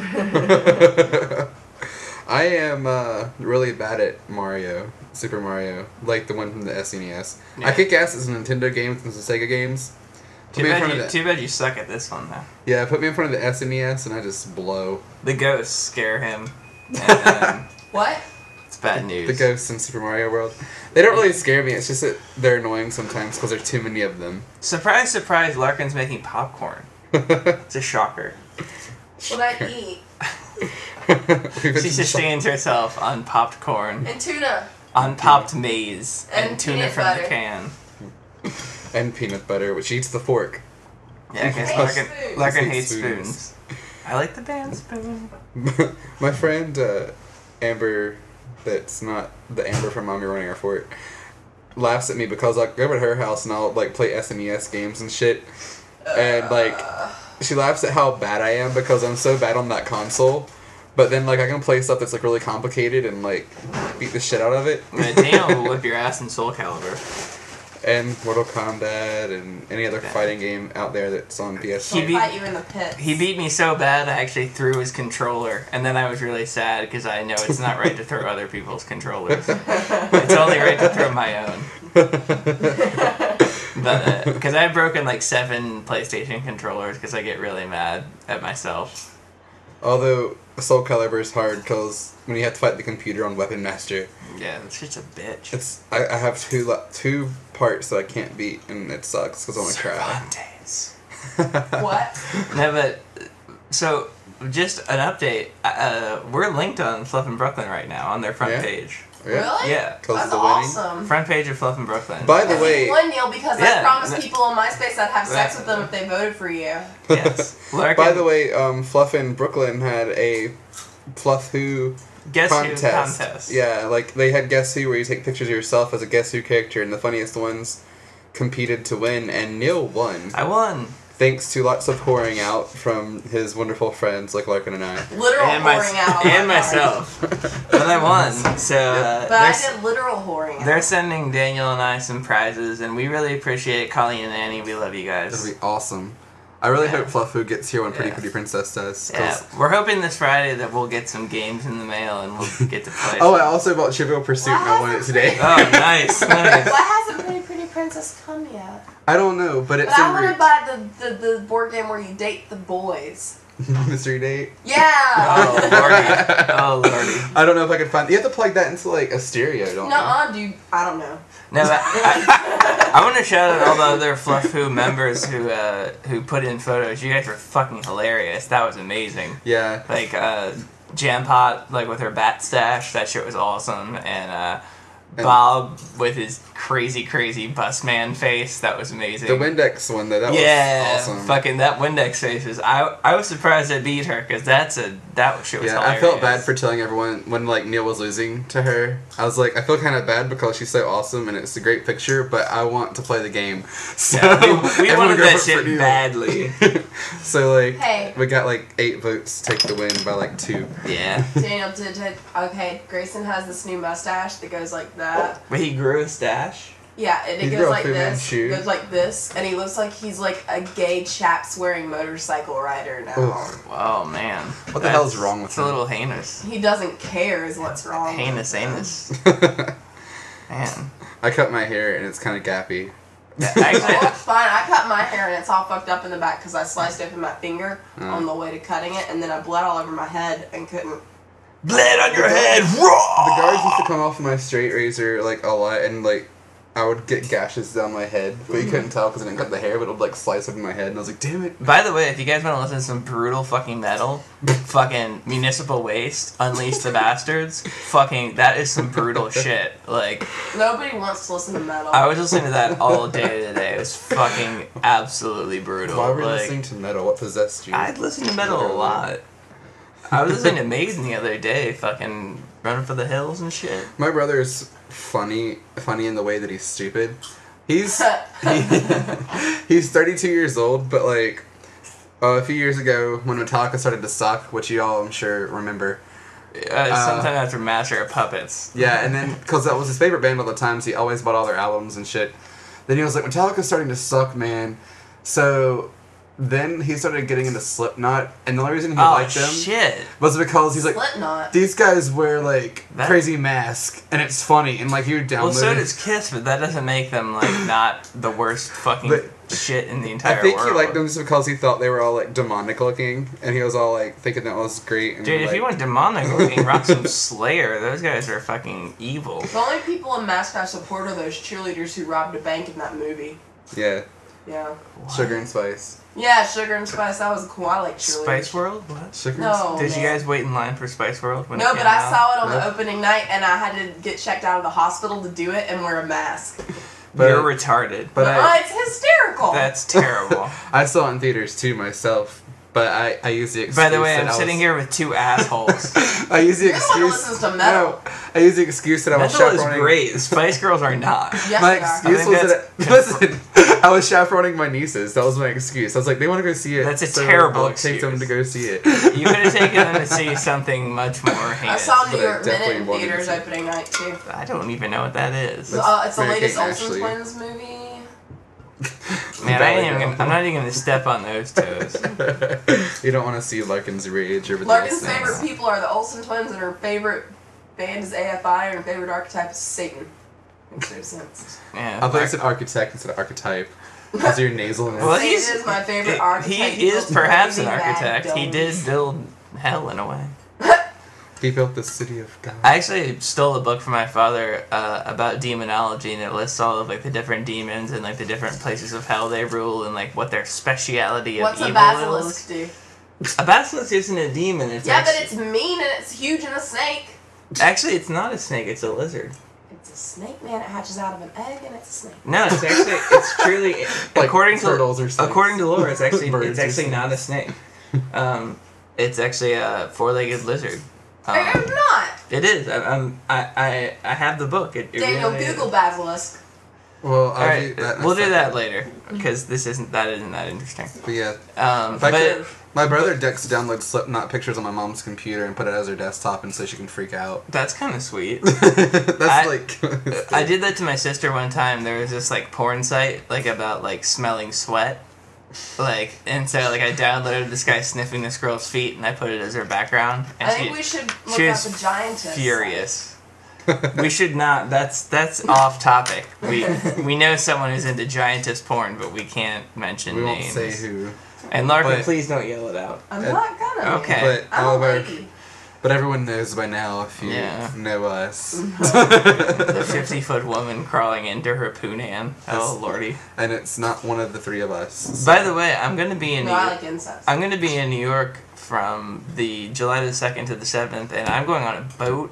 Speaker 1: I am uh, really bad at Mario, Super Mario, like the one from the S N E S. I
Speaker 2: Yeah.
Speaker 1: kick ass as Nintendo games and the Sega games. Put
Speaker 2: Too
Speaker 1: me in
Speaker 2: bad,
Speaker 1: front
Speaker 2: you,
Speaker 1: of the,
Speaker 2: too bad you suck at this one, though.
Speaker 1: yeah, put me in front of the S N E S and I just blow.
Speaker 2: The ghosts scare him. And, um,
Speaker 6: What?
Speaker 2: it's bad news.
Speaker 1: The ghosts in Super Mario World. They don't really scare me. It's just that they're annoying sometimes because there's too many of them.
Speaker 2: Surprise, surprise, Larkin's making popcorn. It's a shocker.
Speaker 6: What I eat?
Speaker 2: She sustains herself on popped corn,
Speaker 6: And tuna.
Speaker 2: on popped maize, and,
Speaker 6: And
Speaker 2: tuna
Speaker 6: peanut
Speaker 2: from
Speaker 6: butter.
Speaker 2: the can.
Speaker 1: and peanut butter, which eats the fork.
Speaker 2: Yeah, because
Speaker 6: I hate
Speaker 2: Larkin,
Speaker 6: spoons.
Speaker 2: Larkin
Speaker 1: I hate
Speaker 2: hates
Speaker 1: spoons.
Speaker 2: spoons. I like the band spoon.
Speaker 1: My friend uh, Amber, that's not the Amber from Mommy Running Our Fort, laughs at me because I go over to her house and I'll like play S N E S games and shit, and like she laughs at how bad I am because I'm so bad on that console. But then like I can play stuff that's like really complicated and like beat the shit out of it.
Speaker 2: Man, Daniel will whip your ass in Soul Calibur.
Speaker 1: And Mortal Kombat and any other
Speaker 2: Yeah.
Speaker 1: fighting game out there that's on P S
Speaker 2: He
Speaker 6: He'll
Speaker 2: beat-
Speaker 6: fight you in the pit.
Speaker 2: He beat me so bad I actually threw his controller, and then I was really sad because I know it's not right to throw other people's controllers. It's only right to throw my own. But because I've broken like seven PlayStation controllers because I get really mad at myself.
Speaker 1: Although Soul Calibur is hard because when you have to fight the computer on Weapon Master,
Speaker 2: Yeah, it's just a bitch.
Speaker 1: it's I, I have two le- two parts that I can't beat and it sucks because I want to cry.
Speaker 2: Cervantes.
Speaker 6: What?
Speaker 2: No, but so just an update. Uh, we're linked on Fluff in Brooklyn right now on their front
Speaker 1: Yeah?
Speaker 2: page.
Speaker 1: Yeah.
Speaker 6: Really?
Speaker 2: Yeah,
Speaker 1: Because
Speaker 6: That's
Speaker 1: of the winning.
Speaker 6: awesome.
Speaker 2: front page of Fluff in Brooklyn.
Speaker 1: By the
Speaker 6: I
Speaker 1: way,
Speaker 6: think one, Neil, because
Speaker 2: Yeah.
Speaker 6: I promised people on MySpace I'd have sex with them if they voted for you.
Speaker 2: Yes. Larkin,
Speaker 1: by the way, um, Fluff in Brooklyn had a Fluff Who
Speaker 2: guess
Speaker 1: contest.
Speaker 2: who contest?
Speaker 1: Yeah, like they had Guess Who where you take pictures of yourself as a Guess Who character and the funniest ones competed to win and Neil won.
Speaker 2: I won.
Speaker 1: Thanks to lots of whoring out from his wonderful friends like Larkin and I.
Speaker 6: Literal
Speaker 2: And, my,
Speaker 6: whoring out. on
Speaker 2: and
Speaker 6: my part.
Speaker 2: myself. But I won. So uh,
Speaker 6: But
Speaker 2: they're,
Speaker 6: I
Speaker 2: s-
Speaker 6: did literal whoring out.
Speaker 2: they're sending Daniel and I some prizes, and we really appreciate it. Colleen and Annie, we love you guys.
Speaker 1: That'll be awesome. I really
Speaker 2: Yeah.
Speaker 1: hope Fluff Who gets here when Pretty
Speaker 2: Yeah.
Speaker 1: Pretty Princess does.
Speaker 2: Yeah,
Speaker 1: 'cause-
Speaker 2: we're hoping this Friday that we'll get some games in the mail and we'll get to play.
Speaker 1: Oh, I also bought Trivial Pursuit and I won it today.
Speaker 2: Oh, nice, nice.
Speaker 6: Why hasn't Pretty Pretty Princess come yet?
Speaker 1: I don't know, but it's
Speaker 6: But I
Speaker 1: in
Speaker 6: want to
Speaker 1: reach.
Speaker 6: buy the, the, the board game where you date the boys.
Speaker 1: Mystery Date.
Speaker 6: Yeah!
Speaker 2: Oh, lordy. Oh, lordy.
Speaker 1: I don't know if I can find. You have to plug that into like a stereo, don't
Speaker 6: Nuh-uh, dude. I don't know.
Speaker 2: No, but I, I want to shout out all the other Fluff Who members who uh, who put in photos. You guys were fucking hilarious. That was amazing.
Speaker 1: you? Yeah.
Speaker 2: Like uh, Jam Pot, like with her bat stash, that shit was awesome. And uh,
Speaker 1: And
Speaker 2: Bob with his crazy, crazy busman face. That was amazing.
Speaker 1: the Windex one though, that
Speaker 2: yeah,
Speaker 1: was awesome.
Speaker 2: fucking that Windex face was. I I was surprised I beat her because that's a that shit was
Speaker 1: Yeah,
Speaker 2: hilarious.
Speaker 1: I felt bad for telling everyone when like Neil was losing to her. I was like, I feel kind of bad because she's so awesome and it's a great picture, but I want to play the game. So
Speaker 2: Yeah, we we
Speaker 1: everyone
Speaker 2: wanted
Speaker 1: go
Speaker 2: that
Speaker 1: vote for
Speaker 2: shit
Speaker 1: Neil.
Speaker 2: badly.
Speaker 1: So like,
Speaker 6: Hey.
Speaker 1: we got like eight votes to take the win by like two.
Speaker 2: Yeah,
Speaker 6: Daniel did, did. Okay, Grayson has this new mustache that goes like that.
Speaker 2: but he grew a stash.
Speaker 6: Yeah, and it
Speaker 1: He's
Speaker 6: goes
Speaker 1: real
Speaker 6: like
Speaker 1: Fu
Speaker 6: this.
Speaker 1: Manchu.
Speaker 6: Goes like this, and he looks like he's like a gay chaps wearing motorcycle rider now.
Speaker 1: Ugh.
Speaker 2: Oh man,
Speaker 1: What the hell is
Speaker 2: That's-
Speaker 1: wrong with
Speaker 2: It's a
Speaker 1: him?
Speaker 2: little heinous.
Speaker 6: He doesn't care is what's wrong. with
Speaker 2: Heinous
Speaker 6: him.
Speaker 2: anus. Man.
Speaker 1: I cut my hair and it's kind of gappy.
Speaker 6: Oh,
Speaker 2: Actually,
Speaker 6: it's fine. I cut my hair and it's all fucked up in the back because I sliced open my finger
Speaker 1: Oh.
Speaker 6: on the way to cutting it, and then I bled all over my head and couldn't.
Speaker 2: bled on your head.
Speaker 1: The
Speaker 2: Raw.
Speaker 1: guards used to come off my straight razor like a lot, and like I would get gashes down my head, but you couldn't tell because I didn't cut the hair, but it would like slice open my head, and I was like, damn it.
Speaker 2: By the way, if you guys want to listen to some brutal fucking metal, fucking Municipal Waste, Unleash the Bastards, fucking that is some brutal shit. Like
Speaker 6: Nobody wants to listen to metal.
Speaker 2: I was listening to that all day today. It was fucking absolutely brutal.
Speaker 1: Why were you
Speaker 2: like,
Speaker 1: listening to metal? What possessed you?
Speaker 2: I'd listen to metal a lot. I was listening to Maiden the other day, fucking running for the hills and shit.
Speaker 1: My brother's funny, funny in the way that he's stupid. He's he, he's thirty-two years old, but like uh, a few years ago when Metallica started to suck, which you all I'm sure remember.
Speaker 2: Uh, sometime after Master of Puppets.
Speaker 1: Yeah, and then because that was his favorite band all the time, so he always bought all their albums and shit. Then he was like, Metallica's starting to suck, man. So then he started getting into Slipknot, and the only reason he
Speaker 2: Oh
Speaker 1: liked them
Speaker 2: shit!
Speaker 1: was because he's like,
Speaker 6: Slipknot.
Speaker 1: these guys wear like
Speaker 2: That-
Speaker 1: crazy masks, and it's funny, and like you download.
Speaker 2: Well, so
Speaker 1: it.
Speaker 2: does Kiss, but that doesn't make them like not the worst fucking
Speaker 1: But-
Speaker 2: shit in the entire
Speaker 1: I think
Speaker 2: world.
Speaker 1: he liked them just because he thought they were all like demonic looking, and he was all like thinking that was great. And,
Speaker 2: Dude, if
Speaker 1: like,
Speaker 2: you want demonic looking, rock some Slayer. Those guys are fucking evil.
Speaker 6: The only people in mask I support are those cheerleaders who robbed a bank in that movie.
Speaker 1: yeah,
Speaker 6: Yeah.
Speaker 1: Sugar and Spice,
Speaker 6: Yeah, Sugar and Spice. That was cool. I like cheerleaders.
Speaker 2: Spice World? What?
Speaker 1: Sugar.
Speaker 6: No.
Speaker 1: And
Speaker 2: Did you
Speaker 6: man.
Speaker 2: guys wait in line for Spice World? When
Speaker 6: No,
Speaker 2: it
Speaker 6: but
Speaker 2: came
Speaker 6: I
Speaker 2: out?
Speaker 6: saw it on
Speaker 1: No.
Speaker 6: the opening night, and I had to get checked out of the hospital to do it and wear a mask.
Speaker 1: But-
Speaker 2: You're retarded.
Speaker 1: But
Speaker 6: Uh,
Speaker 1: I,
Speaker 6: it's hysterical.
Speaker 2: That's terrible.
Speaker 1: I saw it in theaters too myself. But I, I use the excuse.
Speaker 2: By the way,
Speaker 1: that
Speaker 2: I'm
Speaker 1: I
Speaker 2: sitting
Speaker 1: was-
Speaker 2: here with two assholes.
Speaker 1: I use the
Speaker 6: You're the one who
Speaker 1: excuse.
Speaker 6: listens to metal.
Speaker 1: No, I use the excuse that I was
Speaker 2: Metal is
Speaker 1: chaperoning.
Speaker 2: great. The Spice Girls are not.
Speaker 6: Yes,
Speaker 1: My
Speaker 6: they are.
Speaker 1: excuse
Speaker 2: I
Speaker 1: was
Speaker 2: think
Speaker 1: that listen. I was chaperoning my nieces. That was my excuse. I was like, they want to go see it.
Speaker 2: That's a
Speaker 1: so
Speaker 2: terrible
Speaker 1: I'll take them to
Speaker 2: excuse.
Speaker 1: go see it.
Speaker 2: You could have taken them to see something much more
Speaker 6: I
Speaker 2: heinous.
Speaker 6: saw
Speaker 1: but
Speaker 6: New
Speaker 1: I
Speaker 6: York Minute
Speaker 1: definitely
Speaker 6: in
Speaker 1: wanted to
Speaker 6: theaters
Speaker 1: see it.
Speaker 6: opening night too.
Speaker 2: I don't even know what that is.
Speaker 6: So, uh, it's the
Speaker 1: Mary
Speaker 6: latest
Speaker 1: Kate and
Speaker 6: Olsen
Speaker 1: Ashley.
Speaker 6: Twins movie.
Speaker 2: Man, I ain't even gonna, I'm not even going to step on those toes.
Speaker 1: You don't want to see Larkin's rage over the
Speaker 6: Larkin's
Speaker 1: snakes.
Speaker 6: favorite people are the Olsen Twins, and her favorite band is A F I, and her favorite archetype is Satan. Makes no sense.
Speaker 2: Yeah.
Speaker 1: I thought you said architect instead of archetype. Because of your nasalness.
Speaker 2: Well,
Speaker 6: Satan
Speaker 2: he's-
Speaker 6: is my favorite
Speaker 2: He-
Speaker 6: archetype.
Speaker 2: He is
Speaker 6: built
Speaker 2: perhaps an
Speaker 6: crazy, mad
Speaker 2: architect. He did
Speaker 6: domes.
Speaker 2: build hell in a way.
Speaker 1: He built the city of God.
Speaker 2: I actually stole a book from my father uh, about demonology, and it lists all of like the different demons and like the different places of hell they rule and like what their speciality of
Speaker 6: What's a
Speaker 2: evil
Speaker 6: basilisk do?
Speaker 2: is. A basilisk isn't a demon. It's
Speaker 6: Yeah,
Speaker 2: actually,
Speaker 6: but it's mean and it's huge and a snake.
Speaker 2: actually it's not a snake. It's a lizard.
Speaker 6: It's a snake, man. It hatches out of an egg and it's a snake.
Speaker 2: No, it's actually it's truly
Speaker 1: Like
Speaker 2: according to
Speaker 1: turtles or snakes.
Speaker 2: according to lore, it's actually
Speaker 1: Birds
Speaker 2: it's
Speaker 1: or
Speaker 2: actually not a snake. Um, it's actually a four-legged lizard. Um,
Speaker 6: I'm not.
Speaker 2: It is. I, I'm, I, I, I have the book. It, it
Speaker 6: Daniel,
Speaker 2: really is.
Speaker 6: Google basilisk.
Speaker 1: Well, I'll
Speaker 2: All right,
Speaker 1: do that in a
Speaker 2: we'll do
Speaker 1: second.
Speaker 2: that later because this isn't that isn't that interesting.
Speaker 1: But yeah.
Speaker 2: Um,
Speaker 1: If I
Speaker 2: but
Speaker 1: could, my brother Dex downloads Slipknot pictures on my mom's computer and put it as her desktop and so she can freak out.
Speaker 2: that's kind of sweet.
Speaker 1: That's
Speaker 2: I-
Speaker 1: like...
Speaker 2: I did that to my sister one time. There was this like porn site like about like smelling sweat, like and so like I downloaded this guy sniffing this girl's feet and I put it as her background. And
Speaker 6: I think
Speaker 2: she,
Speaker 6: we should look
Speaker 2: she
Speaker 6: up
Speaker 2: was
Speaker 6: a giantess.
Speaker 2: furious. We should not. That's that's off topic. We we know someone who's into giantess porn, but we can't mention
Speaker 1: We won't
Speaker 2: names.
Speaker 1: say who.
Speaker 2: And Larkin,
Speaker 1: But-
Speaker 2: please don't yell it out.
Speaker 6: I'm
Speaker 1: Uh,
Speaker 6: not gonna.
Speaker 2: okay.
Speaker 6: man.
Speaker 1: But
Speaker 6: I'm
Speaker 1: all
Speaker 6: a
Speaker 1: of our,
Speaker 6: lady.
Speaker 1: but everyone knows by now if you
Speaker 2: Yeah.
Speaker 1: know us.
Speaker 2: The fifty-foot woman crawling into her poonan. Oh
Speaker 1: That's-
Speaker 2: lordy!
Speaker 1: And it's not one of the three of us.
Speaker 2: By the way, I'm gonna be in.
Speaker 6: No,
Speaker 2: New
Speaker 6: I
Speaker 2: York.
Speaker 6: like incest.
Speaker 2: I'm gonna be in New York from the July the second to the seventh, and I'm going on a boat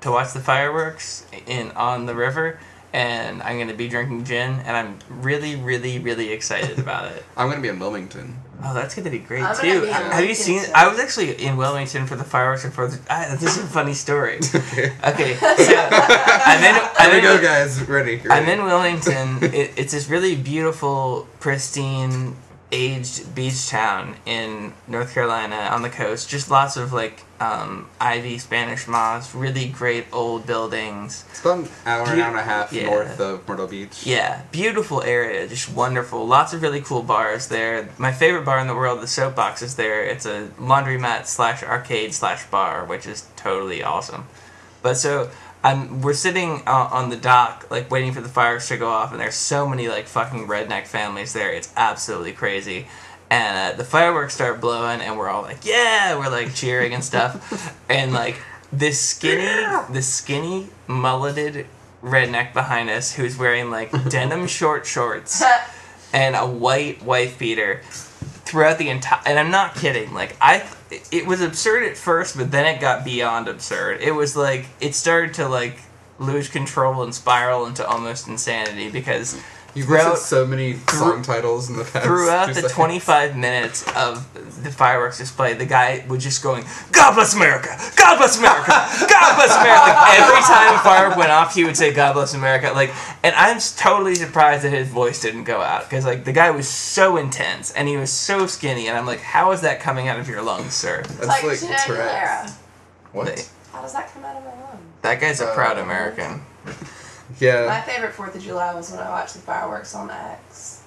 Speaker 2: to watch the fireworks in on the river, and I'm gonna be drinking gin, and I'm really, really, really excited about it.
Speaker 1: I'm gonna be in Wilmington.
Speaker 2: Oh, that's gonna be great
Speaker 6: I'm gonna
Speaker 2: too.
Speaker 6: be in
Speaker 2: Have you seen?
Speaker 6: Wilmington,
Speaker 2: I
Speaker 6: too.
Speaker 2: was actually in Wilmington for the fireworks and for the. I, this is a funny story.
Speaker 1: Okay.
Speaker 2: Okay, so I'm in. I'm
Speaker 1: Here we
Speaker 2: in,
Speaker 1: go, guys. Ready. ready.
Speaker 2: I'm in Wilmington. It, it's this really beautiful, pristine, aged beach town in North Carolina on the coast. Just lots of like um, ivy, Spanish moss, really great old buildings.
Speaker 1: It's about an hour, an hour and a half
Speaker 2: Yeah.
Speaker 1: north of Myrtle Beach.
Speaker 2: Yeah, beautiful area, just wonderful. Lots of really cool bars there. My favorite bar in the world, the Soapbox, is there. It's a laundromat slash arcade slash bar, which is totally awesome. But so I'm we're sitting uh, on the dock, like waiting for the fireworks to go off, and there's so many like fucking redneck families there. It's absolutely crazy. And uh, the fireworks start blowing, and we're all like, "Yeah!" We're like cheering and stuff. And like this skinny, this skinny mulleted redneck behind us, who's wearing like denim short shorts and a white wife beater throughout the entire. And I'm not kidding. Like I, it was absurd at first, but then it got beyond absurd. It was like it started to like lose control and spiral into almost insanity because.
Speaker 1: You've
Speaker 2: Throughout-
Speaker 1: listed so many song titles in the past.
Speaker 2: Throughout
Speaker 1: two
Speaker 2: the
Speaker 1: seconds.
Speaker 2: twenty-five minutes of the fireworks display, the guy was just going, "God bless America! God bless America! God bless America!" Like, every time a firework went off, he would say, "God bless America!" Like, and I'm s- totally surprised that his voice didn't go out because like the guy was so intense and he was so skinny, and I'm like, "How is that coming out of your lungs, sir?"
Speaker 6: It's
Speaker 1: That's
Speaker 6: like,
Speaker 1: like
Speaker 6: Christina
Speaker 1: Tourette's.
Speaker 6: Aguilera.
Speaker 1: What?
Speaker 6: How does that come out of my lungs?
Speaker 2: That guy's a proud
Speaker 1: Uh,
Speaker 2: American.
Speaker 1: Yeah.
Speaker 6: My favorite Fourth of July was when I watched the fireworks on X.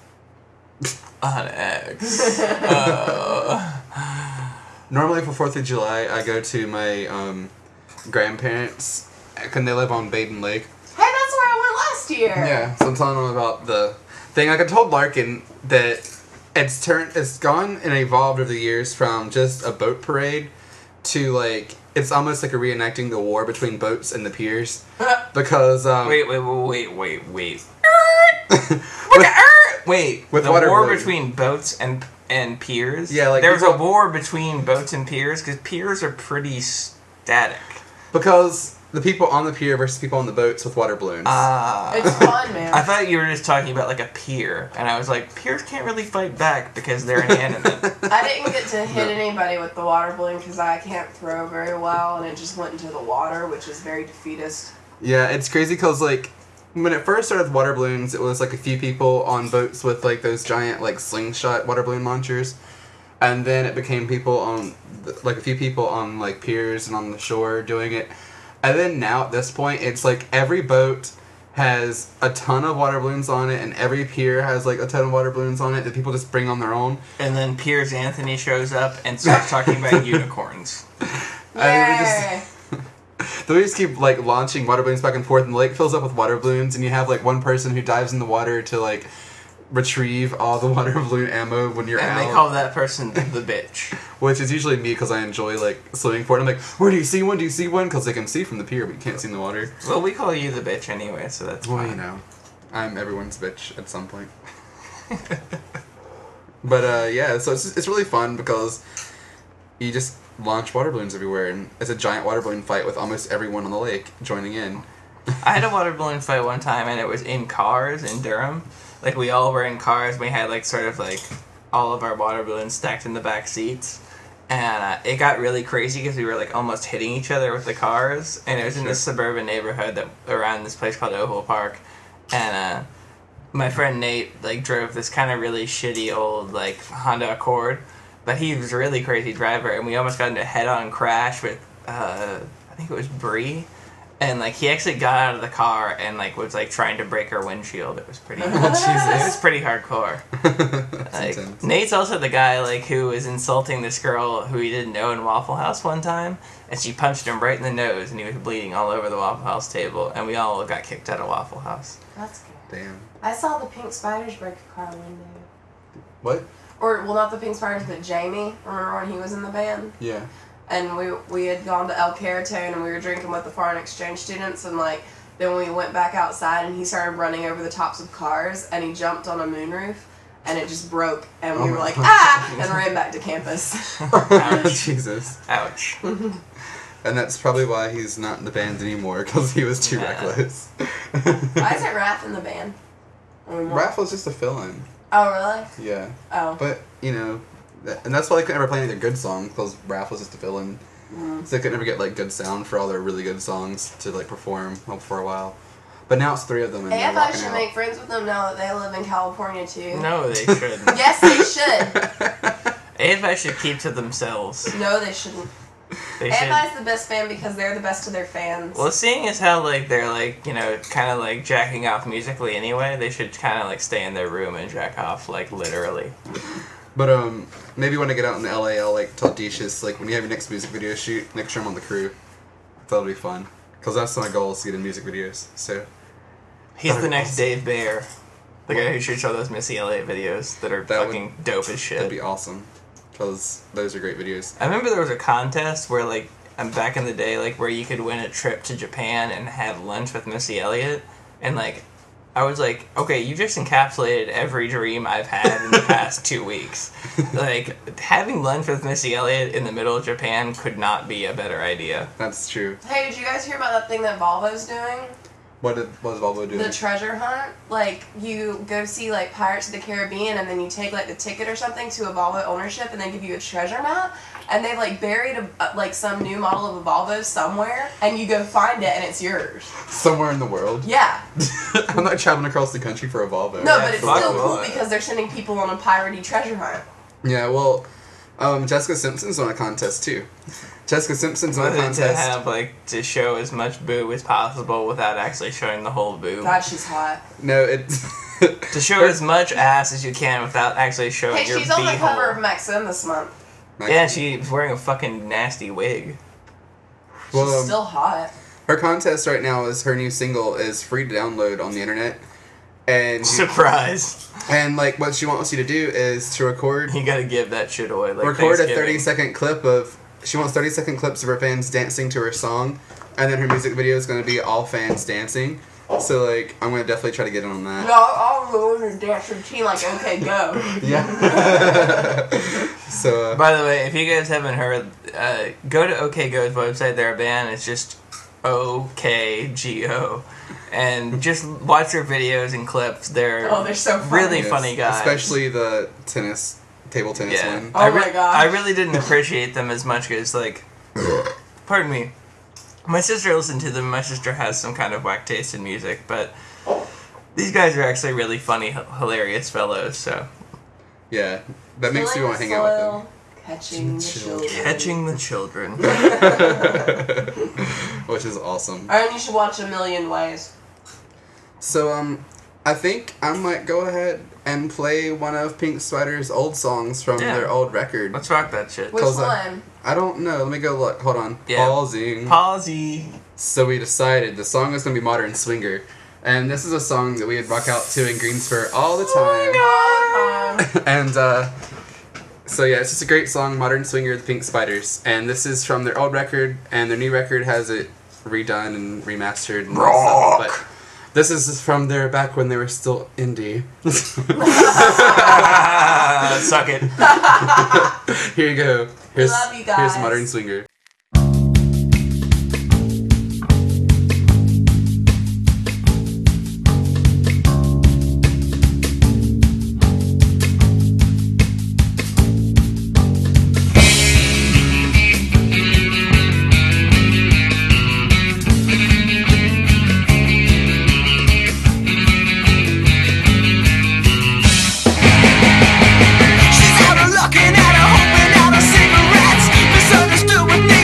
Speaker 2: On X. Uh,
Speaker 1: Normally for Fourth of July, I go to my um, grandparents, and they live on Baden Lake.
Speaker 6: Hey, that's where I went last year.
Speaker 1: Yeah, so I'm telling them about the thing. Like I told Larkin that it's turned, it's gone and evolved over the years from just a boat parade to like it's almost like a reenacting the war between boats and the piers because um,
Speaker 2: wait, wait, wait, wait, wait.
Speaker 1: with-
Speaker 2: Wait,
Speaker 1: With
Speaker 2: the
Speaker 1: water
Speaker 2: war
Speaker 1: balloons.
Speaker 2: between boats and and piers?
Speaker 1: Yeah, like
Speaker 2: there was a
Speaker 1: people-
Speaker 2: war between boats and piers because piers are pretty static.
Speaker 1: because the people on the pier versus people on the boats with water balloons.
Speaker 2: Ah.
Speaker 6: It's fun, man.
Speaker 2: I thought you were just talking about like a pier, and I was like, piers can't really fight back because they're inanimate.
Speaker 6: I didn't get to hit
Speaker 1: No.
Speaker 6: anybody with the water balloon because I can't throw very well, and it just went into the water, which is very defeatist.
Speaker 1: Yeah, it's crazy because like when it first started with water balloons, it was like a few people on boats with like those giant like slingshot water balloon launchers, and then it became people on th- like a few people on like piers and on the shore doing it, and then now at this point it's like every boat has a ton of water balloons on it, and every pier has like a ton of water balloons on it that people just bring on their own.
Speaker 2: And then Piers Anthony shows up and starts talking about unicorns.
Speaker 1: I mean, we just-
Speaker 6: Yay!
Speaker 1: Then we just keep like launching water balloons back and forth, and the lake fills up with water balloons, and you have like one person who dives in the water to like retrieve all the water balloon ammo when you're
Speaker 2: And
Speaker 1: out.
Speaker 2: they call that person the bitch.
Speaker 1: Which is usually me because I enjoy like swimming for it. I'm like, where do you see one? Do you see one? Because they can see from the pier, but you can't see in the water.
Speaker 2: Well, we call you the bitch anyway, so that's
Speaker 1: Well,
Speaker 2: fine.
Speaker 1: you know, I'm everyone's bitch at some point. But uh, yeah, so it's it's really fun because you just launch water balloons everywhere, and it's a giant water balloon fight with almost everyone on the lake joining in.
Speaker 2: I had a water balloon fight one time, and it was in cars in Durham. Like, we all were in cars. We had, like, sort of, like, all of our water balloons stacked in the back seats. And uh, it got really crazy because we were, like, almost hitting each other with the cars. And it was in this suburban neighborhood that around this place called Oval Park. And uh, my friend Nate, like, drove this kind of really shitty old, like, Honda Accord. But he was a really crazy driver, and we almost got into a head-on crash with, uh, I think it was Bree. And, like, he actually got out of the car and, like, was, like, trying to break her windshield. It was pretty...
Speaker 1: Oh, Jesus.
Speaker 2: It was pretty hardcore.
Speaker 1: That's
Speaker 2: Like,
Speaker 1: intense.
Speaker 2: Nate's also the guy, like, who was insulting this girl who he didn't know in Waffle House one time, and she punched him right in the nose, and he was bleeding all over the Waffle House table, and we all got kicked out of Waffle House.
Speaker 6: That's good.
Speaker 1: Damn.
Speaker 6: I saw the pink spiders break a car window.
Speaker 1: What?
Speaker 6: Or, well, not the pink spiders, but Jamie. Remember when he was in the band?
Speaker 1: Yeah.
Speaker 6: And we we had gone to El Caratone and we were drinking with the foreign exchange students, and like then we went back outside and he started running over the tops of cars and he jumped on a moonroof and it just broke and we
Speaker 1: Oh
Speaker 6: were
Speaker 1: my
Speaker 6: like
Speaker 1: God.
Speaker 6: ah and ran back to campus.
Speaker 2: Ouch.
Speaker 1: Jesus.
Speaker 2: Ouch.
Speaker 1: And that's probably why he's not in the band anymore, because he was too
Speaker 2: Yeah.
Speaker 1: reckless.
Speaker 6: Why isn't Raph in the band? Anymore?
Speaker 1: Raph was just a fill-in.
Speaker 6: Oh, really?
Speaker 1: Yeah.
Speaker 6: Oh.
Speaker 1: But, you know, that, and that's why they couldn't ever play any of their good songs, because Raph was just a fill-in.
Speaker 6: Mm.
Speaker 1: So they could never get, like, good sound for all their really good songs to, like, perform for a while. But now it's three of them, and
Speaker 6: A
Speaker 1: they're
Speaker 6: F I
Speaker 1: rocking
Speaker 6: should
Speaker 1: out.
Speaker 6: make friends with them now that they live in California, too.
Speaker 2: No, they shouldn't.
Speaker 6: Yes, they should.
Speaker 2: A F I should keep to themselves.
Speaker 6: No, they shouldn't.
Speaker 2: They
Speaker 6: A F I
Speaker 2: should.
Speaker 6: is the best fan because they're the best to their fans.
Speaker 2: Well, seeing as how like they're like you know kind of like jacking off musically anyway, they should kind of like stay in their room and jack off like literally.
Speaker 1: But, um, maybe when I get out in the L A, I'll, like, tell Decius, like, when you have your next music video shoot, make sure I'm on the crew. That'll be fun. Because that's my goal, is to get in music videos, so...
Speaker 2: He's
Speaker 1: That'd
Speaker 2: the
Speaker 1: be
Speaker 2: next
Speaker 1: awesome.
Speaker 2: Dave Bayer, the guy who shoots all those Missy Elliott videos that are
Speaker 1: That would-
Speaker 2: fucking dope as
Speaker 1: That'd
Speaker 2: shit.
Speaker 1: be awesome. Because those are great videos.
Speaker 2: I remember there was a contest where like um, back in the day, like where you could win a trip to Japan and have lunch with Missy Elliott, and like I was like, okay, you just encapsulated every dream I've had in the past two weeks. Like having lunch with Missy Elliott in the middle of Japan could not be a better idea.
Speaker 1: That's true.
Speaker 6: Hey, did you guys hear about that thing that Volvo's doing?
Speaker 1: What did what is Volvo doing?
Speaker 6: The treasure hunt? Like, you go see, like, Pirates of the Caribbean, and then you take, like, the ticket or something to a Volvo ownership, and they give you a treasure map, and they've, like, buried, a, uh, like, some new model of a Volvo somewhere, and you go find it, and it's yours.
Speaker 1: Somewhere in the world.
Speaker 6: Yeah.
Speaker 1: I'm not traveling across the country for a Volvo.
Speaker 6: No,
Speaker 2: Yeah,
Speaker 6: but it's
Speaker 2: fuck
Speaker 6: still cool
Speaker 2: what?
Speaker 6: because they're sending people on a piratey treasure hunt.
Speaker 1: Yeah, well, um, Jessica Simpson's on a contest too. Jessica Simpson's on a
Speaker 2: Whether to
Speaker 1: contest.
Speaker 2: have like to show as much boob as possible without actually showing the whole boob.
Speaker 6: God, she's hot.
Speaker 1: No, it's
Speaker 2: To show as much ass as you can without actually showing
Speaker 6: Hey,
Speaker 2: your
Speaker 6: she's on the cover of
Speaker 2: beehole.
Speaker 6: Maxim this month.
Speaker 2: Yeah, she's wearing a fucking nasty wig.
Speaker 1: Well,
Speaker 6: She's
Speaker 1: um,
Speaker 6: still hot.
Speaker 1: her contest right now is her new single is free to download on the internet, and
Speaker 2: Surprise!
Speaker 1: and like what she wants you to do is to record
Speaker 2: You gotta give that shit away. Like
Speaker 1: record a
Speaker 2: Thanksgiving.
Speaker 1: thirty second clip of she wants thirty second clips of her fans dancing to her song, and then her music video is going to be all fans dancing. So like I'm going to definitely try to get in on that.
Speaker 6: No, I'll ruin her dance routine like okay, go.
Speaker 1: Yeah. So uh,
Speaker 2: By the way, if you guys haven't heard, uh, go to OKGo's website. They're a band. It's just O K G O. And just watch their videos and clips. They're,
Speaker 6: Oh, they're so funny.
Speaker 2: really
Speaker 1: yes,
Speaker 2: funny guys.
Speaker 1: especially the tennis table tennis
Speaker 2: Yeah.
Speaker 1: one.
Speaker 6: Oh
Speaker 2: I
Speaker 6: my
Speaker 2: re-
Speaker 6: gosh.
Speaker 2: I really didn't appreciate them as much because, like, pardon me. My sister listened to them. My sister has some kind of whack taste in music, but these guys are actually really funny, h- hilarious fellows. So,
Speaker 1: Yeah, that makes you
Speaker 6: Tilling
Speaker 1: want to
Speaker 6: the
Speaker 1: hang out
Speaker 6: soil, Catching the
Speaker 1: Children.
Speaker 6: children.
Speaker 2: catching the children.
Speaker 1: with them, which is awesome.
Speaker 6: And you should watch A Million Ways.
Speaker 1: So um, I think I might go ahead and play one of Pink Spider's old songs from
Speaker 2: Yeah.
Speaker 1: their old record.
Speaker 2: Let's rock that shit.
Speaker 6: Which
Speaker 1: Cause I-
Speaker 6: one?
Speaker 1: I don't know. Let me go look. Hold on.
Speaker 2: Yeah.
Speaker 1: Pausing.
Speaker 2: Palsy.
Speaker 1: So we decided the song was gonna be Modern Swinger, and this is a song that we would rock out to in Greensboro all the time.
Speaker 6: Um,
Speaker 1: And uh, so yeah, it's just a great song, Modern Swinger, the Pink Spiders, and this is from their old record, and their new record has it redone and remastered and all that stuff. But this is from their back when they were still indie.
Speaker 2: Ah, suck it.
Speaker 1: Here you go. Here's,
Speaker 6: love you
Speaker 1: Here's
Speaker 6: guys.
Speaker 1: Modern Swinger.
Speaker 5: She's out looking at her, hoping out her cigarettes. Misunderstood with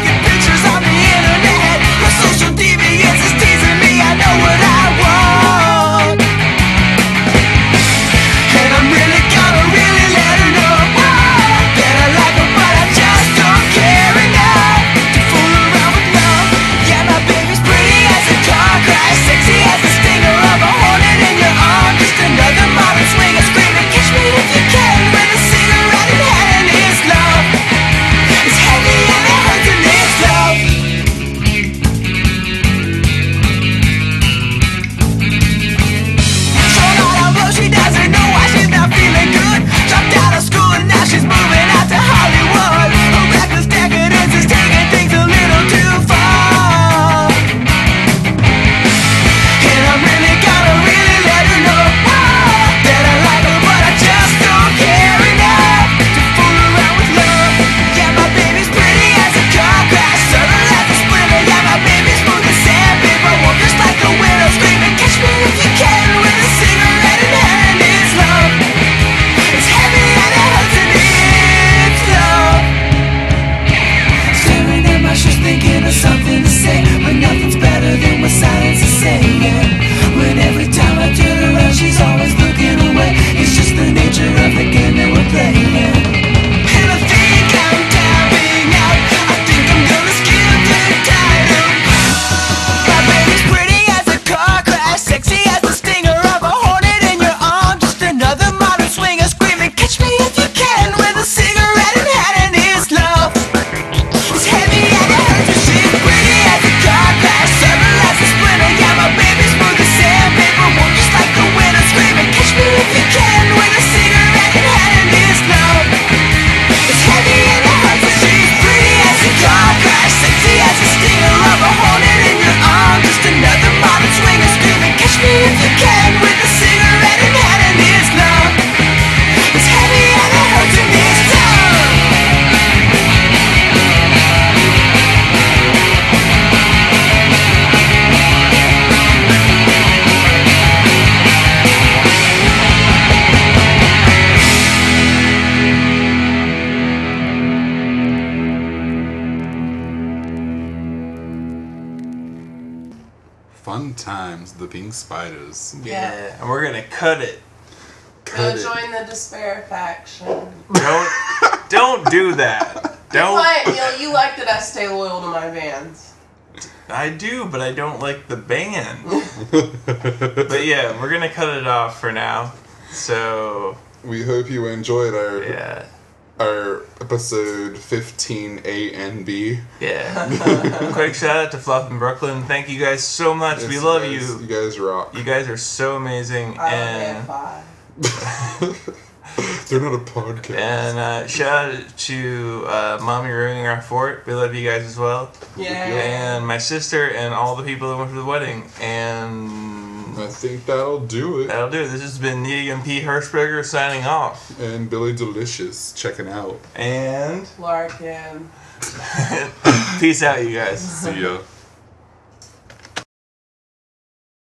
Speaker 7: times the pink spiders.
Speaker 2: Yeah, and we're gonna cut it.
Speaker 6: Go
Speaker 7: Cut it.
Speaker 6: join the despair faction.
Speaker 2: Don't don't do that.
Speaker 6: Be
Speaker 2: Don't.
Speaker 6: quiet, Neil. You like that I stay loyal to my bands.
Speaker 2: I do, but I don't like the band. But yeah, we're gonna cut it off for now. So
Speaker 7: We hope you enjoyed our
Speaker 2: yeah,
Speaker 7: our episode fifteen A and B.
Speaker 2: yeah. Quick shout out to Fluff in Brooklyn. Thank you guys so much.
Speaker 7: Yes,
Speaker 2: we love
Speaker 7: guys,
Speaker 2: you.
Speaker 7: You guys rock.
Speaker 2: You guys are so amazing.
Speaker 6: I
Speaker 2: and
Speaker 6: love five.
Speaker 7: They're not a podcast.
Speaker 2: and uh, shout out to uh, Mommy ruining our fort. We love you guys as well.
Speaker 6: Yeah.
Speaker 2: And my sister and all the people that went to the wedding. And
Speaker 7: I think that'll do it.
Speaker 2: that'll do it. This has been Negan P. Hirschberger signing off.
Speaker 7: And Billy Delicious checking out.
Speaker 2: And
Speaker 6: Larkin.
Speaker 2: peace out, you guys.
Speaker 7: See ya.